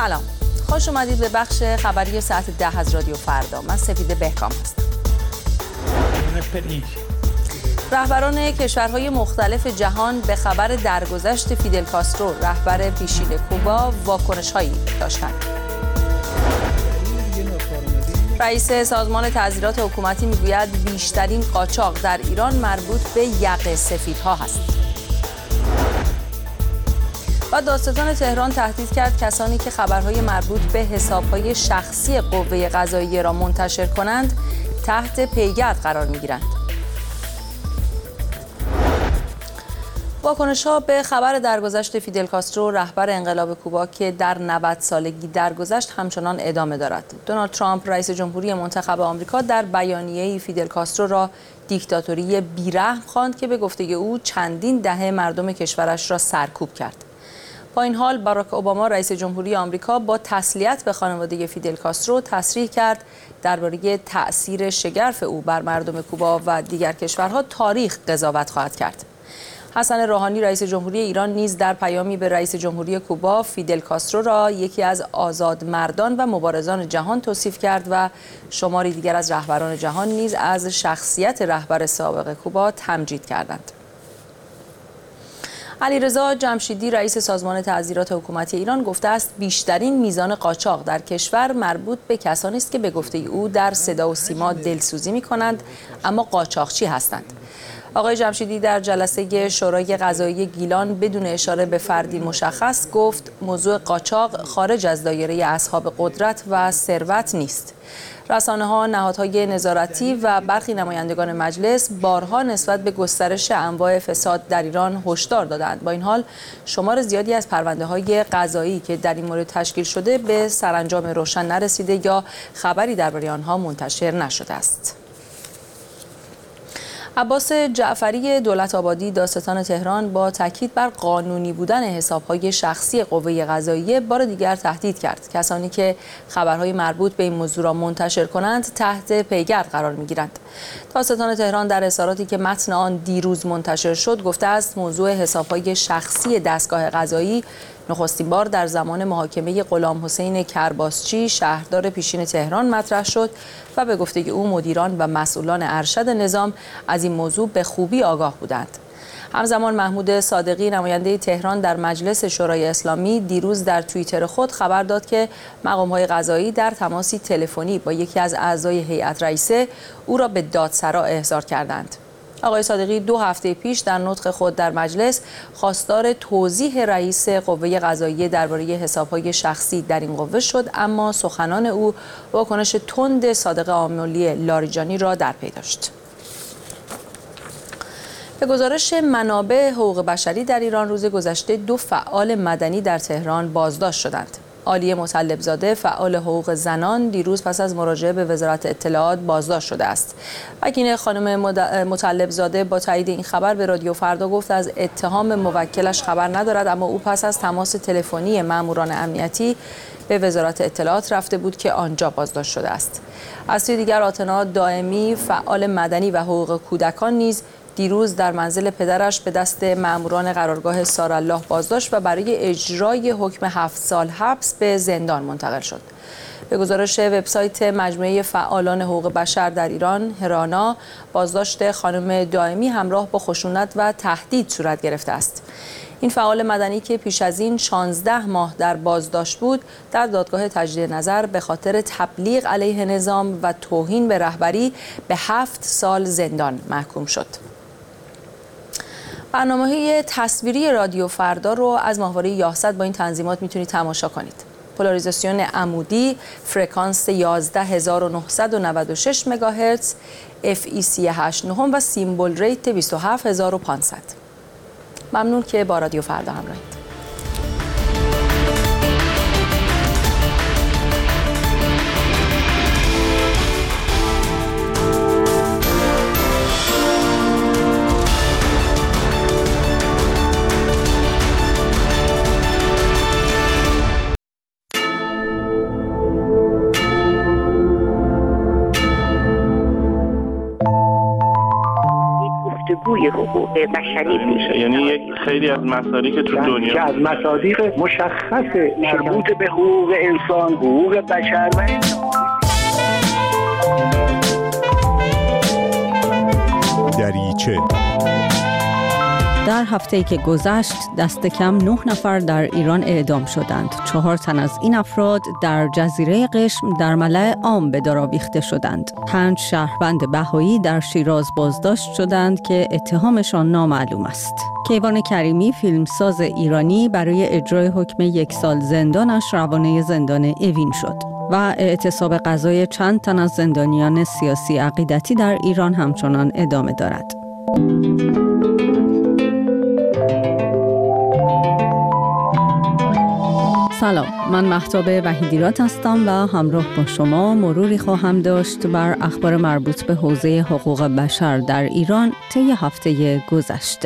سلام، خوش اومدید به بخش خبری ساعت 10 از رادیو فردا. من سپیده بهکام هستم. رهبران کشورهای مختلف جهان به خبر درگذشت فیدل کاسترو رهبر پیشین کوبا واکنش‌هایی داشتند. رئیس سازمان تعزیرات حکومتی میگوید بیشترین قاچاق در ایران مربوط به یقه سفیدها هست. و دادستان تهران تهدید کرد کسانی که خبرهای مربوط به حسابهای شخصی قوه قضاییه را منتشر کنند تحت پیگرد قرار میگیرند. واکنش‌ها به خبر درگذشت فیدل کاسترو رهبر انقلاب کوبا که در 90 سالگی درگذشت همچنان ادامه دارد. دونالد ترامپ رئیس جمهوری منتخب آمریکا در بیانیه‌ای فیدل کاسترو را دیکتاتوری بی‌رحم خواند که به گفته او چندین دهه مردم کشورش را سرکوب کرد. با این حال باراک اوباما رئیس جمهوری آمریکا با تسلیت به خانواده فیدل کاسترو تصریح کرد درباره تأثیر شگرف او بر مردم کوبا و دیگر کشورها تاریخ قضاوت خواهد کرد. حسن روحانی رئیس جمهوری ایران نیز در پیامی به رئیس جمهوری کوبا فیدل کاسترو را یکی از آزادمردان و مبارزان جهان توصیف کرد و شماری دیگر از رهبران جهان نیز از شخصیت رهبر سابق کوبا تمجید کردند. علیرضا جمشیدی رئیس سازمان تعزیرات حکومتی ایران گفته است بیشترین میزان قاچاق در کشور مربوط به کسانی است که به گفته او در صدا و سیما دلسوزی می‌کنند اما قاچاقچی هستند. آقای جمشیدی در جلسه شورای قضایی گیلان بدون اشاره به فردی مشخص گفت موضوع قاچاق خارج از دایره اصحاب قدرت و ثروت نیست. رسانه‌ها، نهادهای نظارتی و برخی نمایندگان مجلس بارها نسبت به گسترش انواع فساد در ایران هشدار دادند. با این حال شمار زیادی از پرونده‌های قضایی که در این مورد تشکیل شده به سرانجام روشن نرسیده یا خبری درباره آنها منتشر نشده است. عباس جعفری دولت‌آبادی دادستان تهران با تاکید بر قانونی بودن حساب‌های شخصی قوه قضاییه بار دیگر تهدید کرد کسانی که خبرهای مربوط به این موضوع را منتشر کنند تحت پیگرد قرار می‌گیرند. دادستان تهران در اظهاراتی که متن آن دیروز منتشر شد گفته است موضوع حساب‌های شخصی دستگاه قضایی نخستین بار در زمان محاکمه غلام حسین کرباسچی شهردار پیشین تهران مطرح شد و به گفته او مدیران و مسئولان ارشد نظام از این موضوع به خوبی آگاه بودند. همزمان محمود صادقی نماینده تهران در مجلس شورای اسلامی دیروز در توییتر خود خبر داد که مقام‌های قضایی در تماسی تلفنی با یکی از اعضای هیئت رئیسه او را به دادسرا احضار کردند. آقای صادقی 2 هفته پیش در نطق خود در مجلس خواستار توضیح رئیس قوه قضاییه درباره حساب‌های شخصی در این قوه شد، اما سخنان او واکنش تند صادق آملی لاریجانی را در پی داشت. به گزارش منابع حقوق بشری در ایران روز گذشته 2 فعال مدنی در تهران بازداشت شدند. عالیه مطلب‌زاده فعال حقوق زنان دیروز پس از مراجعه به وزارت اطلاعات بازداشت شده است. وکیل خانم مطلب‌زاده با تایید این خبر به رادیو فردا گفت از اتهام موکلش خبر ندارد، اما او پس از تماس تلفنی ماموران امنیتی به وزارت اطلاعات رفته بود که آنجا بازداشت شده است. از سوی دیگر آتنا دائمی فعال مدنی و حقوق کودکان نیز دیروز در منزل پدرش به دست ماموران قرارگاه سارالله بازداشت و برای اجرای حکم 7 سال حبس به زندان منتقل شد. به گزارش وبسایت مجموعه فعالان حقوق بشر در ایران هرانا، بازداشت خانم دائمی همراه با خشونت و تهدید صورت گرفته است. این فعال مدنی که پیش از این 16 ماه در بازداشت بود، در دادگاه تجدید نظر به خاطر تبلیغ علیه نظام و توهین به رهبری به 7 سال زندان محکوم شد. برنامه‌های تصویری رادیو فردا رو از ماهواره یاهصد با این تنظیمات میتونید تماشا کنید. پولاریزاسیون عمودی، فرکانس 11996 مگاهرتز، FEC 8.9 و سیمبل ریت 27500. ممنون که با رادیو فردا همراهید. توی حقوق بشری میشه. یعنی یک خیلی از مصادیق که تو دنیا که از مصادیق مشخص مربوط به حقوق انسان، حقوق بشر و دریچه. در هفته‌ای که گذشت دست کم 9 نفر در ایران اعدام شدند. 4 تن از این افراد در جزیره قشم در ملأ عام به دار آویخته شدند. 5 شهروند بهایی در شیراز بازداشت شدند که اتهامشان نامعلوم است. کیوان کریمی فیلمساز ایرانی برای اجرای حکم 1 سال زندانش روانه زندان اوین شد و اعتصاب قضای چند تن از زندانیان سیاسی عقیدتی در ایران همچنان ادامه دارد. سلام، من مهتاب وحیدیرات هستم و همراه با شما مروری خواهم داشت بر اخبار مربوط به حوزه حقوق بشر در ایران طی هفته گذشته.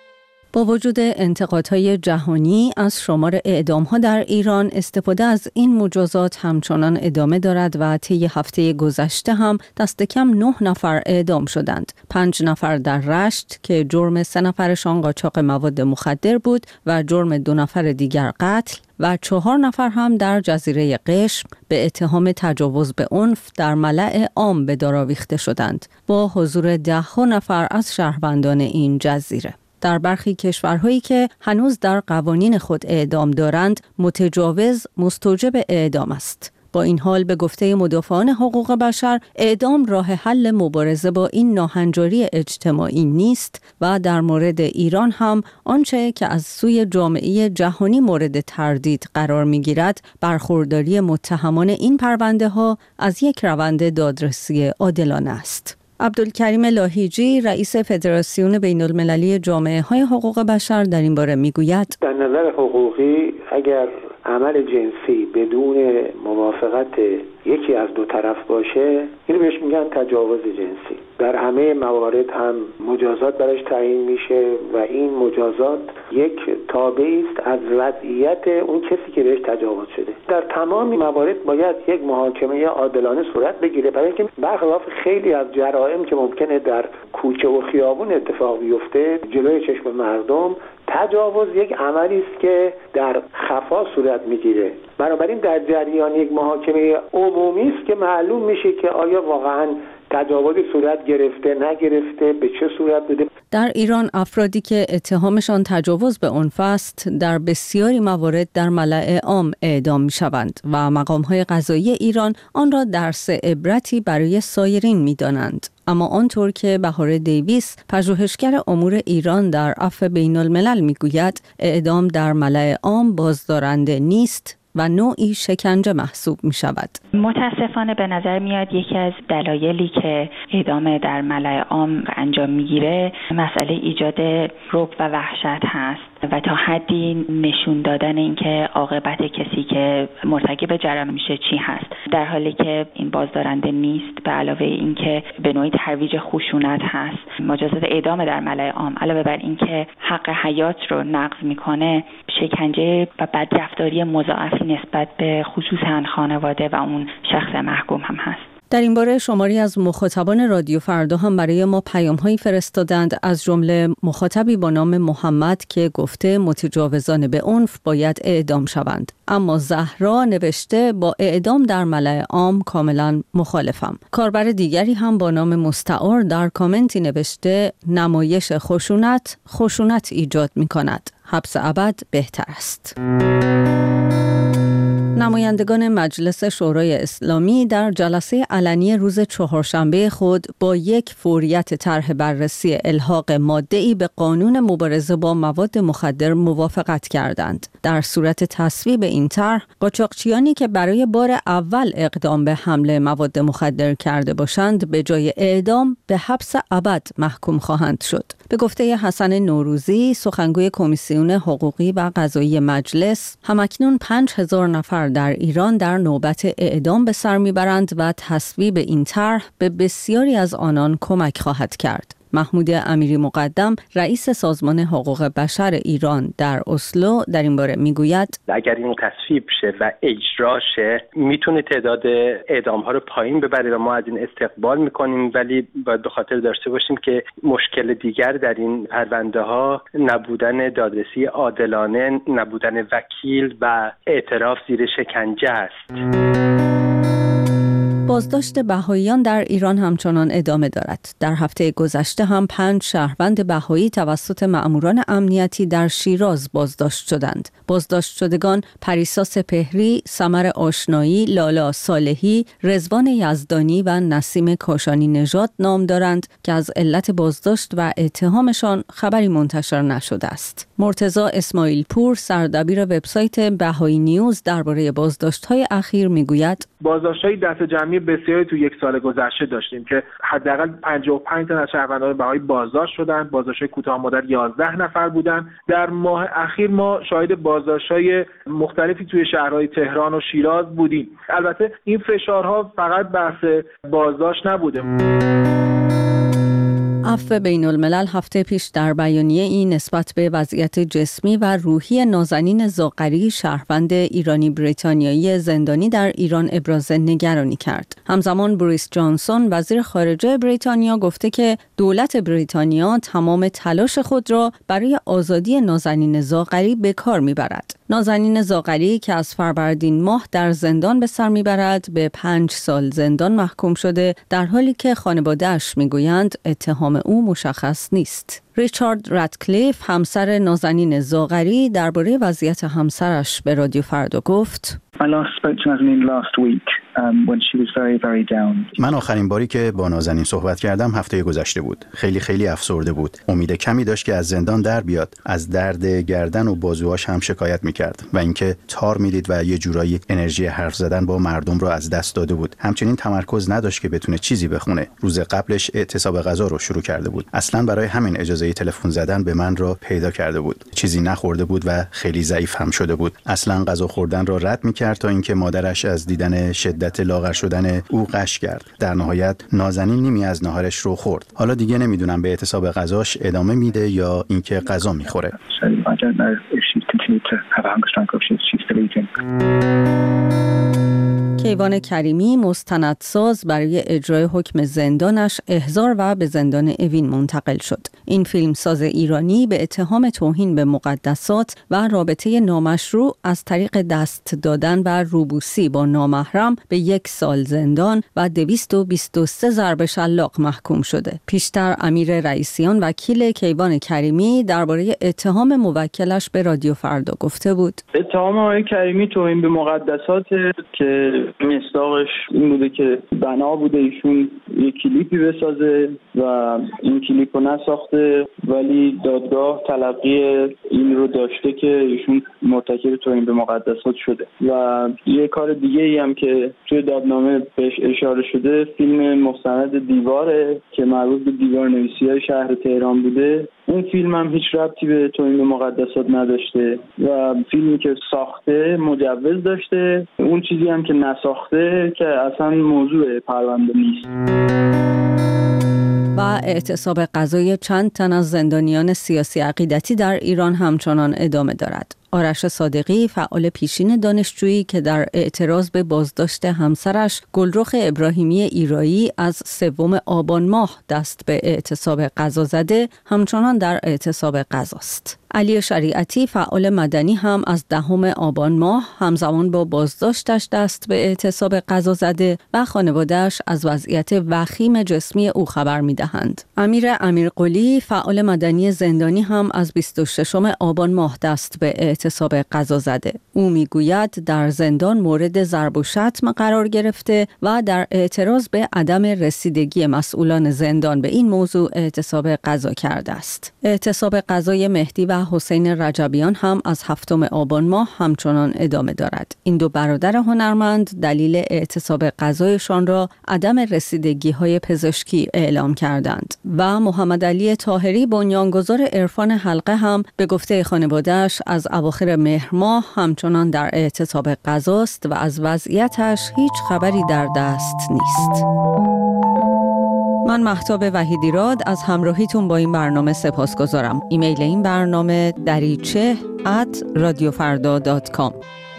با وجود انتقادهای جهانی از شمار اعدام‌ها در ایران، استفاده از این مجازات همچنان ادامه دارد و طی هفته گذشته هم دست کم 9 نفر اعدام شدند. 5 نفر در رشت که جرم 3 نفرشان قاچاق مواد مخدر بود و جرم 2 نفر دیگر قتل و 4 نفر هم در جزیره قشم به اتهام تجاوز به عنف در ملأ عام به دار آویخته شدند با حضور 10 نفر از شهروندان این جزیره. در برخی کشورهایی که هنوز در قوانین خود اعدام دارند، متجاوز مستوجب اعدام است. با این حال به گفته مدافعان حقوق بشر، اعدام راه حل مبارزه با این ناهنجاری اجتماعی نیست و در مورد ایران هم آنچه که از سوی جامعه جهانی مورد تردید قرار می‌گیرد، برخورداری متهمان این پرونده ها از یک روند دادرسی عادلانه است. عبدالکریم لاهیجی رئیس فدراسیون بین المللی جامعه های حقوق بشر در این باره میگوید: در نظر حقوقی اگر عمل جنسی بدون موافقت یکی از دو طرف باشه، اینو بهش میگن تجاوز جنسی. در همه موارد هم مجازات براش تعیین میشه و این مجازات یک تابعی است از وضعیت اون کسی که بهش تجاوز شده. در تمام موارد باید یک محاکمه عادلانه صورت بگیره، برای اینکه برخلاف خیلی از جرائم که ممکنه در کوچه و خیابون اتفاق بیفته جلوی چشم مردم، تجاوز یک عملی است که در خفا صورت میگیره. بنابراین در جریان یک محاکمه عمومی است که معلوم میشه که آیا واقعاً تجاوزی صورت گرفته نگرفته، به چه صورت بوده. در ایران افرادی که اتهامشان تجاوز به عنف است در بسیاری موارد در ملأ عام اعدام می‌شوند و مقام‌های قضایی ایران آن را درس عبرتی برای سایرین می‌دانند. اما آنطور که بهار دیویس پژوهشگر امور ایران در عفو بین الملل می‌گوید، اعدام در ملأ عام بازدارنده نیست و نوعی شکنجه محسوب می شود. متاسفانه به نظر میاد یکی از دلایلی که اعدام در ملأ عام انجام میگیره مسئله ایجاد رعب و وحشت هست و تا حدی نشون دادن اینکه عاقبت کسی که مرتکب جرم میشه چی هست، در حالی که این بازدارنده نیست. به علاوه اینکه به نوعی ترویج خشونت هست. مجازات اعدام در ملأ عام علاوه بر اینکه حق حیات رو نقض میکنه، شکنجه و بدرفتاری مضاعفی نسبت به خصوصا خانواده و اون شخص محکوم هم هست. در این باره شماری از مخاطبان رادیو فردا هم برای ما پیام‌هایی فرستادند، از جمله مخاطبی با نام محمد که گفته متجاوزان به عنف باید اعدام شوند. اما زهرا نوشته با اعدام در ملأ عام کاملا مخالفم. کاربر دیگری هم با نام مستعار در کامنتی نوشته نمایش خشونت ایجاد می‌کند. حبس ابد بهتر است. نمایندگان مجلس شورای اسلامی در جلسه علنی روز چهارشنبه خود با یک فوریت طرح بررسی الحاق ماده‌ای به قانون مبارزه با مواد مخدر موافقت کردند. در صورت تصویب این طرح، قاچاقچیانی که برای بار اول اقدام به حمل مواد مخدر کرده باشند، به جای اعدام به حبس ابد محکوم خواهند شد. به گفته حسن نوروزی، سخنگوی کمیسیون حقوقی و قضایی مجلس، همکنون 5000 نفر در ایران در نوبت اعدام به سر میبرند و تصویب این طرح به بسیاری از آنان کمک خواهد کرد. محمود امیری مقدم رئیس سازمان حقوق بشر ایران در اسلو در این باره میگوید اگر این تصویب شه و اجرا شه میتونه تعداد اعدام ها رو پایین ببره و ما از این استقبال میکنیم، ولی باید به خاطر داشته باشیم که مشکل دیگر در این پرونده ها نبودن دادرسی عادلانه، نبودن وکیل و اعتراف زیر شکنجه است. بازداشت بهائیان در ایران همچنان ادامه دارد. در هفته گذشته هم 5 شهروند بهایی توسط مأموران امنیتی در شیراز بازداشت شدند. بازداشت شدگان پریسا سپهری، سمر آشنایی، لالا صالحی، رضوان یزدانی و نسیم کاشانی نژاد نام دارند که از علت بازداشت و اتهامشان خبری منتشر نشده است. مرتضی اسماعیل پور، سردبیر وبسایت بهایی نیوز، درباره بازداشت‌های اخیر میگوید بازداشت‌های دست جمعی بسیاری تو یک سال گذشته داشتیم که حداقل 55 تا از شهروندان بهایی بازداشت شدند. بازداشت‌های کوتاه مدت 11 نفر بودند. در ماه اخیر ما شاهد بازداشت‌های مختلفی توی شهرهای تهران و شیراز بودیم. البته این فشارها فقط بحث بازداشت نبوده. عفو بین الملل هفته پیش در بیانیه این نسبت به وضعیت جسمی و روحی نازنین زاغری شهروند ایرانی بریتانیایی زندانی در ایران ابراز نگرانی کرد. همزمان بوریس جانسون وزیر خارجه بریتانیا گفته که دولت بریتانیا تمام تلاش خود را برای آزادی نازنین زاغری به کار میبرد. نازنین زاغری که از فروردین ماه در زندان به سر میبرد به 5 سال زندان محکوم شده، در حالی که خانواده‌اش میگویند اتهام او مشخص نیست. ریچارد رادکلیف، همسر نازنین زاغری، درباره وضعیت همسرش به رادیو فردا گفت: من آخرین باری که با نازنین صحبت کردم هفته گذشته بود. خیلی افسرده بود. امید کمی داشت که از زندان در بیاد. از درد گردن و بازوهاش هم شکایت میکرد و اینکه تار میدید و یه جورایی انرژی حرف زدن با مردم رو از دست داده بود. همچنین تمرکز نداشت که بتونه چیزی بخونه. روز قبلش اعتصاب غذا رو شروع کرده بود. اصلاً برای همین اجازه تلفن زدن به من را پیدا کرده بود. چیزی نخورده بود و خیلی ضعیف هم شده بود. اصلاً غذا خوردن را رد میکرد تا اینکه مادرش از دیدن شدت لاغر شدن او غش کرد. در نهایت نازنین نیمی از ناهارش رو خورد. حالا دیگه نمیدونم به اعتصاب غذاش ادامه میده یا اینکه غذا میخوره. کیوان کریمی، مستندساز، برای اجرای حکم زندانش احضار و به زندان اوین منتقل شد. این فیلمساز ایرانی به اتهام توهین به مقدسات و رابطه نامشروع از طریق دست دادن و روبوسی با نامحرم به 1 سال زندان و 223 ضرب شلاق محکوم شده. پیشتر امیر رئیسیان، وکیل کیوان کریمی، درباره اتهام موکلش به رادیو فردا گفته بود: اتهام آقای کریمی توهین به مقدسات که مصداقش این بوده که بنا بوده ایشون یک کلیپی بسازه و این کلیپ رو نساخته، ولی دادگاه تلقی این رو داشته که ایشون مرتکب توهین به مقدسات شده. و یه کار دیگه ای هم که توی دادنامه بهش اشاره شده، فیلم مستند دیواره که مربوط به دیوارنویسی‌های شهر تهران بوده. اون فیلم هم هیچ ربطی به توهین به مقدسات نداشته و فیلمی که ساخته مجوز داشته. اون چیزی هم که نساخته که اصلا موضوع پرونده نیست. و اعتصاب غذای چند تن از زندانیان سیاسی عقیدتی در ایران همچنان ادامه دارد. آرش صادقی، فعال پیشین دانشجویی که در اعتراض به بازداشت همسرش گلرخ ابراهیمی ایرایی از 3 آبان ماه دست به اعتصاب غذا زده، همچنان در اعتصاب غذاست. علی شریعتی، فعال مدنی، هم از 10 آبان ماه همزمان با بازداشتش دست به اعتصاب غذا زده و خانواده‌اش از وضعیت وخیم جسمی او خبر می‌دهند. امیرقلی، فعال مدنی زندانی، هم از 26 آبان ماه دست به اعتصاب غذا زده. او میگوید در زندان مورد ضرب و شتم قرار گرفته و در اعتراض به عدم رسیدگی مسئولان زندان به این موضوع اعتصاب غذا کرده است. اعتصاب غذای مهدی و حسین رجبیان هم از 7 آبان ماه همچنان ادامه دارد. این 2 برادر هنرمند دلیل اعتصاب غذایشان را عدم رسیدگی‌های پزشکی اعلام کردند و محمد علی طاهری، بنیانگذار عرفان حلقه، هم به گفته خانواده‌اش از اواخر مهر ماه همچنان در اعتصاب غذاست و از وضعیتش هیچ خبری در دست نیست. من مهتاب وحیدیراد از همراهیتون با این برنامه سپاسگزارم. ایمیل این برنامه دریچه @radiofarda.com